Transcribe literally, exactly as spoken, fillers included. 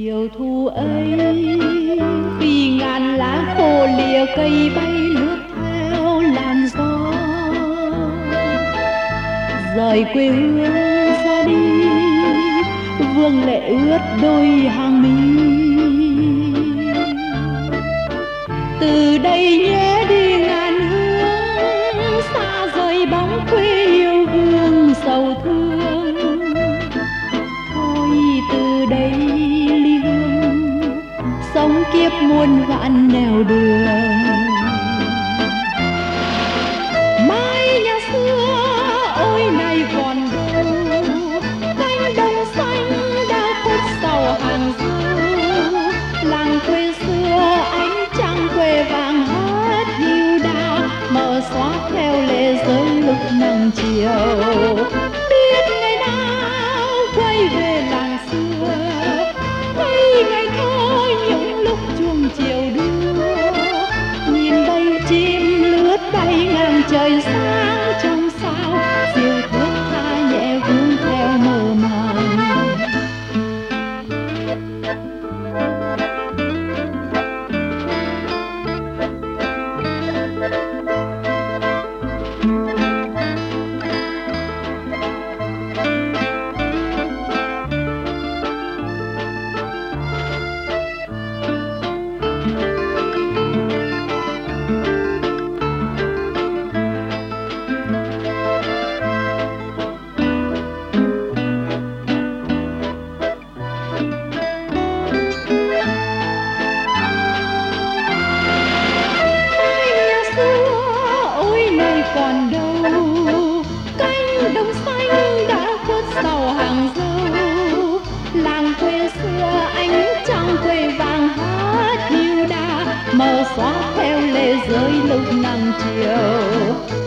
chiều thu ấy, vì ngàn lá khô lìa cây bay lướt theo làn gió, rời quê hương ra đi, vương lệ ướt đôi hàng mi. Từ đây nhé đi ngàn hướng, xa rời bóng quê yêu hương sầu thương. Thôi từ đây ly hương, sống kiếp muôn vạn nẻo đường. Mái nhà xưa ôi này còn đâu, cánh đồng xanh đã khuất sau hàng dâu. Làng quê xưa ánh trăng quê vàng hát hiu đà, mờ xóa theo lệ rơi lúc nắng chiều. Biết ngày nào quay về làng xưa, thấy ngày thơ những lúc chuông chiều đưa. Nhìn đây chim lướt bay ngang trời sáng trong sao, diều thước tha nhẹ vương theo mơ màng. Còn đâu cánh đồng xanh đã khuất sau hàng dâu. Làng quê xưa ánh trăng quê vàng hát hiu đà, mờ xóa theo lệ rơi lúc nắng chiều.